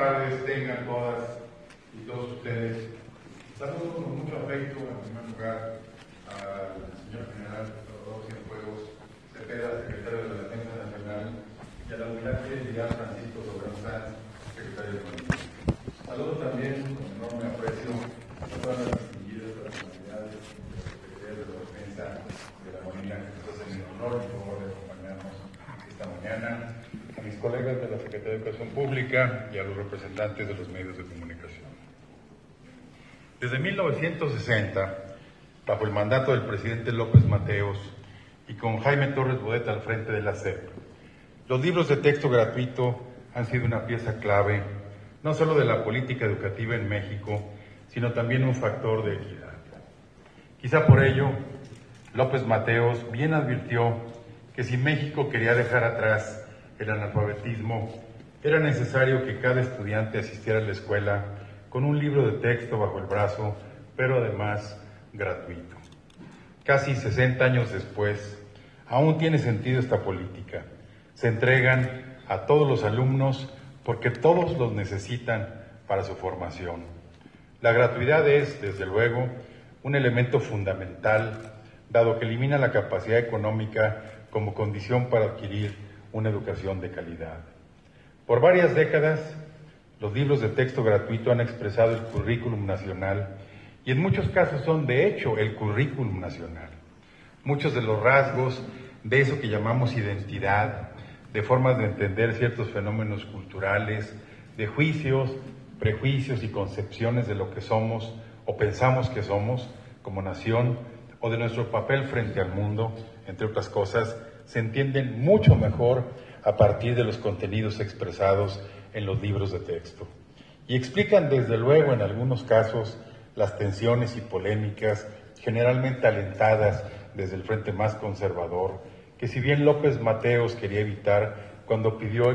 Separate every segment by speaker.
Speaker 1: tardes tengan todas y todos ustedes. Saludo con mucho afecto, en primer lugar, al señor general Salvador Cienfuegos Cepeda, secretario de la Defensa Nacional, y al almirante Miguel Francisco Soberón Sanz, secretario de Marina. Saludo también con enorme aprecio a todas las distinguidas personalidades de la Secretaría de la Defensa de la Marina que nos hacen el honor y favor de acompañarnos esta mañana, a mis colegas de la Secretaría de Educación Pública y a los representantes de los medios de comunicación. Desde 1960, bajo el mandato del presidente López Mateos y con Jaime Torres Bodet al frente de la SEP, los libros de texto gratuito han sido una pieza clave no solo de la política educativa en México, sino también un factor de equidad. Quizá por ello, López Mateos bien advirtió que si México quería dejar atrás el analfabetismo, era necesario que cada estudiante asistiera a la escuela con un libro de texto bajo el brazo, pero además gratuito. Casi 60 años después, aún tiene sentido esta política. Se entregan a todos los alumnos porque todos los necesitan para su formación. La gratuidad es, desde luego, un elemento fundamental, dado que elimina la capacidad económica como condición para adquirir una educación de calidad. Por varias décadas, los libros de texto gratuito han expresado el currículum nacional y en muchos casos son, de hecho, el currículum nacional. Muchos de los rasgos de eso que llamamos identidad, de formas de entender ciertos fenómenos culturales, de juicios, prejuicios y concepciones de lo que somos o pensamos que somos como nación o de nuestro papel frente al mundo, entre otras cosas, se entienden mucho mejor a partir de los contenidos expresados en los libros de texto. Y explican desde luego en algunos casos las tensiones y polémicas generalmente alentadas desde el frente más conservador, que si bien López Mateos quería evitar cuando pidió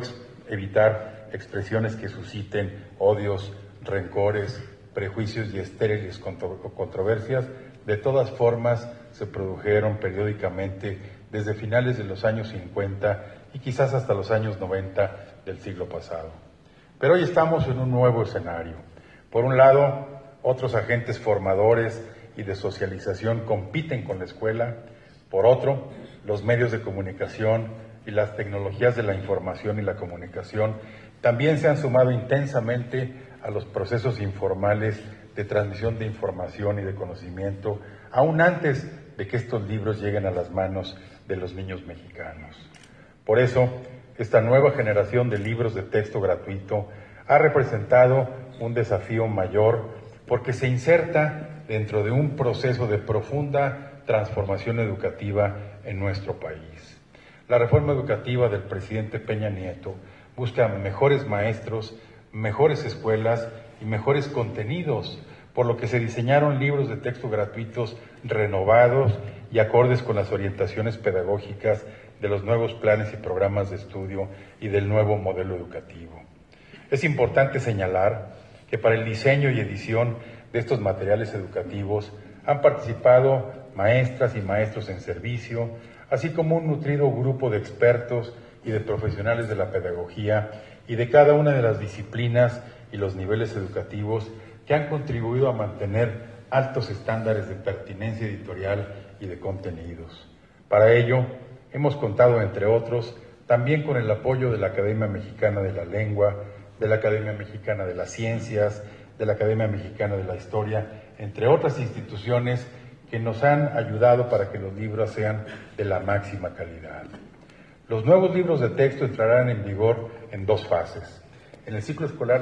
Speaker 1: evitar expresiones que susciten odios, rencores, prejuicios y estériles controversias, de todas formas se produjeron periódicamente desde finales de los años 50 y quizás hasta los años 90 del siglo pasado. Pero hoy estamos en un nuevo escenario. Por un lado, otros agentes formadores y de socialización compiten con la escuela. Por otro, los medios de comunicación y las tecnologías de la información y la comunicación también se han sumado intensamente a los procesos informales de transmisión de información y de conocimiento, aún antes de que estos libros lleguen a las manos de los niños mexicanos. Por eso, esta nueva generación de libros de texto gratuito ha representado un desafío mayor porque se inserta dentro de un proceso de profunda transformación educativa en nuestro país. La reforma educativa del presidente Peña Nieto busca mejores maestros, mejores escuelas y mejores contenidos, por lo que se diseñaron libros de texto gratuitos renovados y acordes con las orientaciones pedagógicas de los nuevos planes y programas de estudio y del nuevo modelo educativo. Es importante señalar que para el diseño y edición de estos materiales educativos han participado maestras y maestros en servicio, así como un nutrido grupo de expertos y de profesionales de la pedagogía y de cada una de las disciplinas y los niveles educativos que han contribuido a mantener altos estándares de pertinencia editorial y de contenidos. Para ello, hemos contado, entre otros, también con el apoyo de la Academia Mexicana de la Lengua, de la Academia Mexicana de las Ciencias, de la Academia Mexicana de la Historia, entre otras instituciones que nos han ayudado para que los libros sean de la máxima calidad. Los nuevos libros de texto entrarán en vigor en dos fases. En el ciclo escolar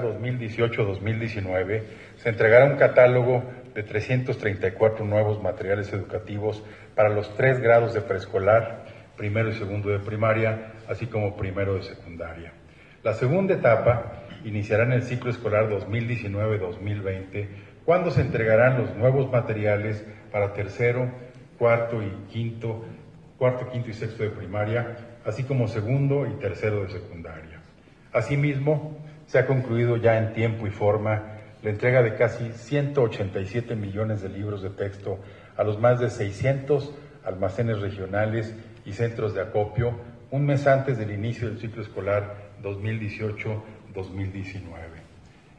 Speaker 1: 2018-2019 se entregará un catálogo de 334 nuevos materiales educativos para los 3 grados de preescolar, primero y segundo de primaria, así como primero de secundaria. La segunda etapa iniciará en el ciclo escolar 2019-2020, cuando se entregarán los nuevos materiales para tercero, cuarto, quinto y sexto de primaria, así como segundo y tercero de secundaria. Asimismo, se ha concluido ya en tiempo y forma la entrega de casi 187 millones de libros de texto a los más de 600 almacenes regionales y centros de acopio, un mes antes del inicio del ciclo escolar 2018-2019.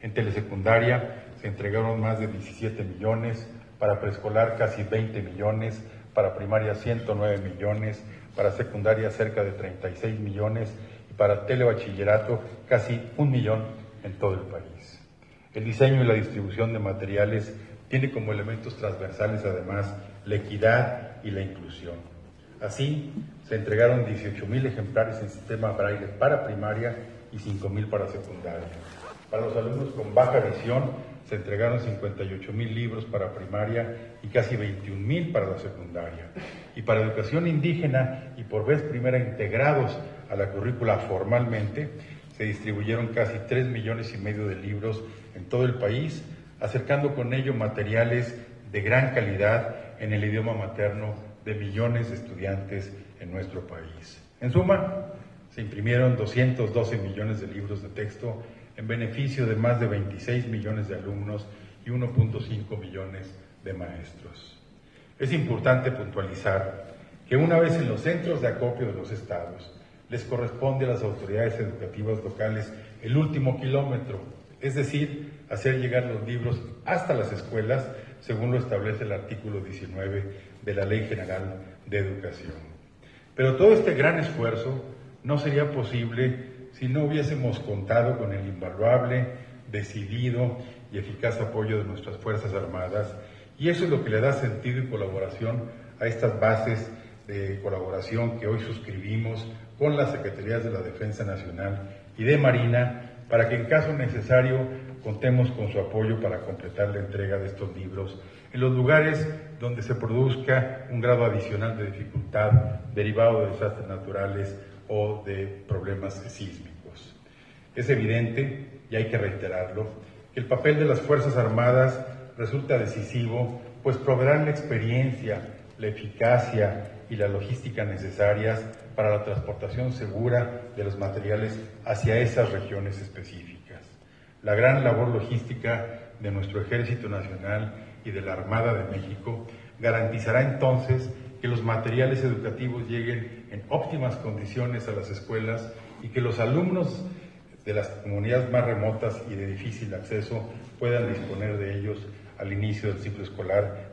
Speaker 1: En telesecundaria se entregaron más de 17 millones, para preescolar casi 20 millones, para primaria 109 millones, para secundaria cerca de 36 millones y para telebachillerato casi 1 millón en todo el país. El diseño y la distribución de materiales tiene como elementos transversales además la equidad y la inclusión. Así, se entregaron 18,000 ejemplares en sistema braille para primaria y 5,000 para secundaria. Para los alumnos con baja visión, se entregaron 58,000 libros para primaria y casi 21,000 para la secundaria. Y para educación indígena y por vez primera integrados a la currícula formalmente, se distribuyeron casi 3,5 millones de libros en todo el país, acercando con ello materiales de gran calidad en el idioma materno de millones de estudiantes en nuestro país. En suma, se imprimieron 212 millones de libros de texto en beneficio de más de 26 millones de alumnos y 1.5 millones de maestros. Es importante puntualizar que una vez en los centros de acopio de los estados, les corresponde a las autoridades educativas locales el último kilómetro, es decir, hacer llegar los libros hasta las escuelas, según lo establece el artículo 19 de la Ley General de Educación. Pero todo este gran esfuerzo no sería posible si no hubiésemos contado con el invaluable, decidido y eficaz apoyo de nuestras Fuerzas Armadas, y eso es lo que le da sentido y colaboración a estas bases de colaboración que hoy suscribimos con las Secretarías de la Defensa Nacional y de Marina, para que en caso necesario contemos con su apoyo para completar la entrega de estos libros en los lugares donde se produzca un grado adicional de dificultad derivado de desastres naturales o de problemas sísmicos. Es evidente, y hay que reiterarlo, que el papel de las Fuerzas Armadas resulta decisivo, pues proveerán la experiencia, la eficacia y la logística necesarias para la transportación segura de los materiales hacia esas regiones específicas. La gran labor logística de nuestro Ejército Nacional y de la Armada de México garantizará entonces que los materiales educativos lleguen en óptimas condiciones a las escuelas y que los alumnos de las comunidades más remotas y de difícil acceso puedan disponer de ellos al inicio del ciclo escolar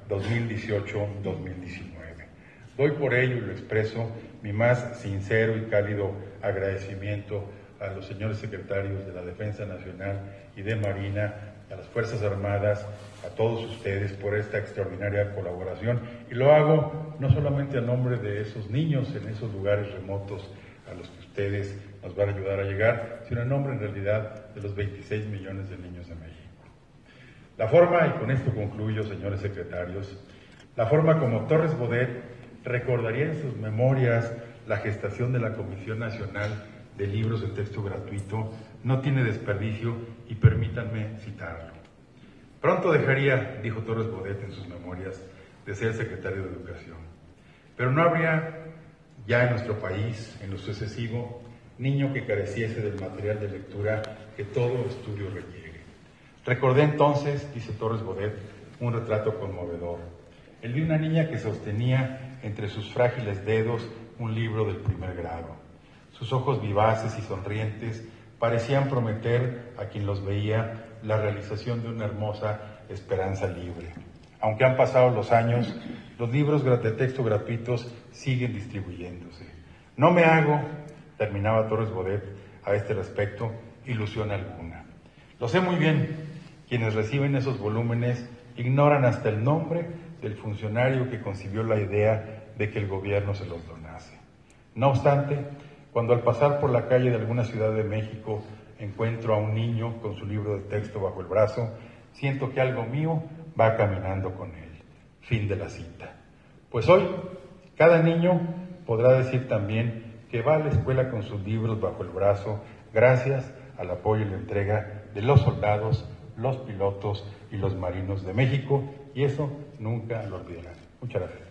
Speaker 1: 2018-2019. Doy por ello y lo expreso mi más sincero y cálido agradecimiento a los señores secretarios de la Defensa Nacional y de Marina, a las Fuerzas Armadas, a todos ustedes por esta extraordinaria colaboración, y lo hago no solamente a nombre de esos niños en esos lugares remotos a los que ustedes nos van a ayudar a llegar, sino en nombre en realidad de los 26 millones de niños de México. La forma, y con esto concluyo, señores secretarios, la forma como Torres Bodet recordaría en sus memorias la gestación de la Comisión Nacional de Libros de Texto Gratuito no tiene desperdicio, y permítanme citarlo. Pronto dejaría, dijo Torres Bodet en sus memorias, de ser secretario de Educación, pero no habría ya en nuestro país, en lo sucesivo, niño que careciese del material de lectura que todo estudio requiere. Recordé entonces, dice Torres Bodet, un retrato conmovedor, el de una niña que sostenía entre sus frágiles dedos un libro del primer grado. Sus ojos vivaces y sonrientes parecían prometer a quien los veía la realización de una hermosa esperanza libre. Aunque han pasado los años, los libros de texto gratuitos siguen distribuyéndose. No me hago, terminaba Torres Bodet a este respecto, ilusión alguna. Lo sé muy bien, quienes reciben esos volúmenes ignoran hasta el nombre del funcionario que concibió la idea de que el gobierno se los donase. No obstante, cuando al pasar por la calle de alguna ciudad de México encuentro a un niño con su libro de texto bajo el brazo, siento que algo mío va caminando con él. Fin de la cita. Pues hoy, cada niño podrá decir también que va a la escuela con sus libros bajo el brazo gracias al apoyo y la entrega de los soldados, los pilotos y los marinos de México, y eso nunca lo olvidarán. Muchas gracias.